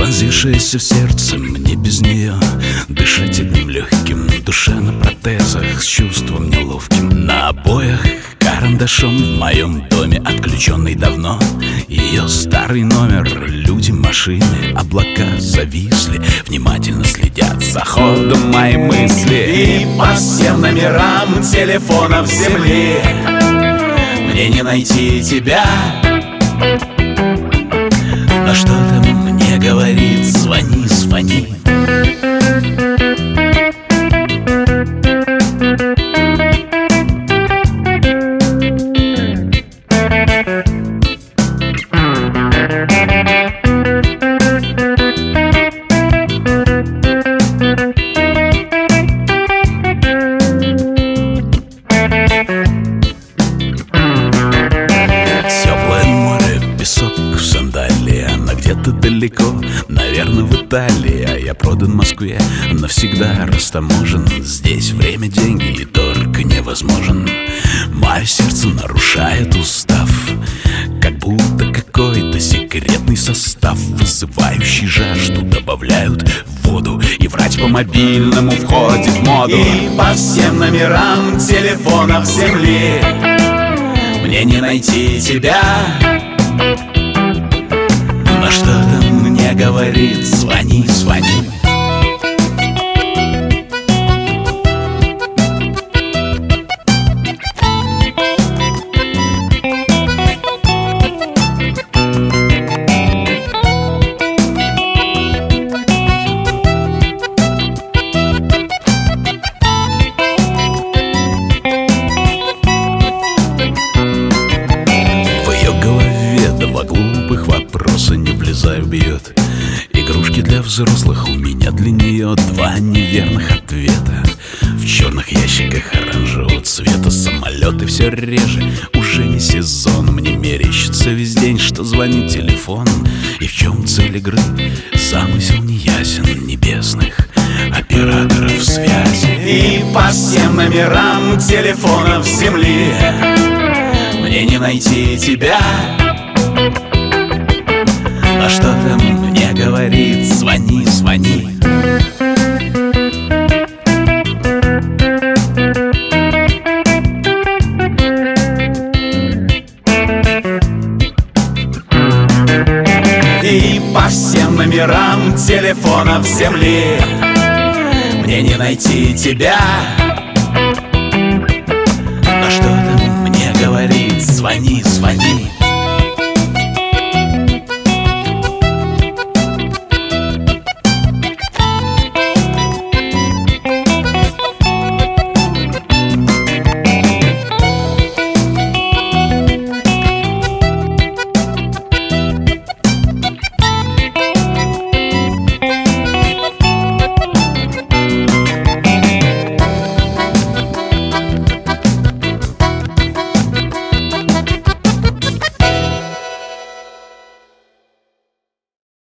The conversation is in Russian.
вонзившаяся в сердце, мне без нее дышать одним легким. Душа на протезах с чувством неловким. На обоях карандашом в моем доме, отключенный давно ее старый номер. Люди, машины, облака зависли, внимательно следят за ходом мои мысли. И по всем номерам телефонов земли мне не найти тебя. Но что-то мне говорит: звони, звони. Где-то далеко, наверное, в Италии, а я продан Москве, навсегда растаможен. Здесь время, деньги и торг невозможен. Мое сердце нарушает устав, как будто какой-то секретный состав, вызывающий жажду, добавляют в воду, и врать по мобильному входит в моду. И по всем номерам телефонов земли мне не найти тебя. Но что-то мне говорит: звони, звони. Два глупых вопроса не влезаю, бьет. Игрушки для взрослых, у меня для нее два неверных ответа. В черных ящиках оранжевого цвета самолеты все реже, уже не сезон. Мне мерещится весь день, что звонит телефон. И в чем цель игры? Замысел неясен небесных операторов связи. И по всем номерам телефонов земли мне не найти тебя. Но что-то мне говорит: звони, звони. И по всем номерам телефонов земли мне не найти тебя. Но что-то мне говорит: звони, звони.